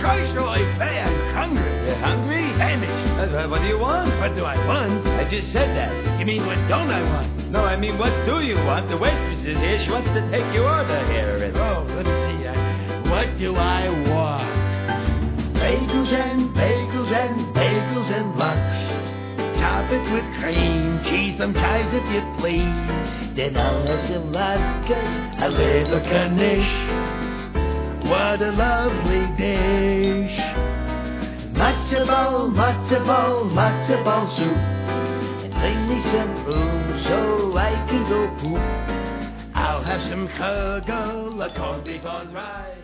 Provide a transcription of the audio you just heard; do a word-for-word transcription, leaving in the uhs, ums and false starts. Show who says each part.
Speaker 1: Christ, oh, I say I'm hungry.
Speaker 2: You're hungry?
Speaker 1: Famished.
Speaker 2: Uh, what do you want?
Speaker 1: What do I want?
Speaker 2: I just said that.
Speaker 1: You mean what don't I want?
Speaker 2: No, I mean, what do you want? The waitress is here. She wants to take your order here already.
Speaker 1: Oh, let me see. Uh, what do I want?
Speaker 3: Bagels and bagels and bagels and lunch.
Speaker 1: Top it with cream, cheese, some chives if you please.
Speaker 3: Then I'll have some vodka, a little Knish.
Speaker 1: What a lovely dish.
Speaker 3: Matzo ball, matzo ball, matzo ball soup. And bring me some room so I can go poop.
Speaker 1: I'll have some kugel, a corned beef on rye.